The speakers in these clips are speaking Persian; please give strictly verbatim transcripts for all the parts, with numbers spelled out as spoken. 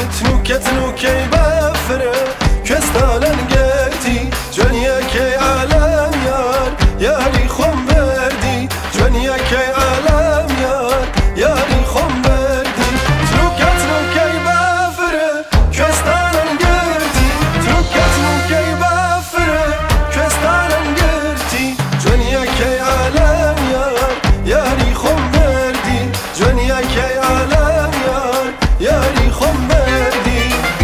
تنوكة تنوكي بفرة كستالا قرتي جنيا كي عالم يار ياري خم بردي جنيا كي عالم يار ياري خم بردي تنوكة تنوكي بفرة كستالا قرتي تنوكة تنوكي بفرة كستالا قرتي جنيا كي عالم يار ياري خم بردي جنيا كي عالم يار ياري خم بردي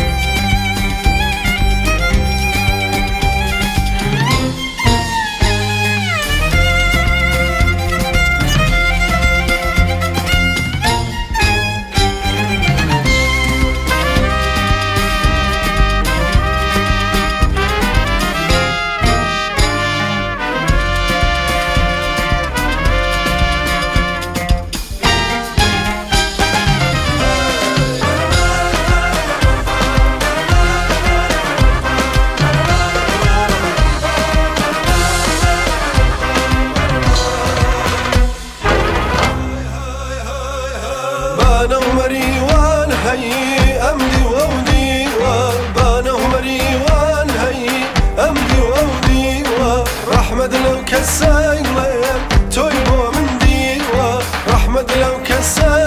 بانا ومريوان هي أمدي وأودي بانا ومريوان هي أمدي وأودي رحمد لو كسايلين تويبو من ديوا رحمد لو كسايلين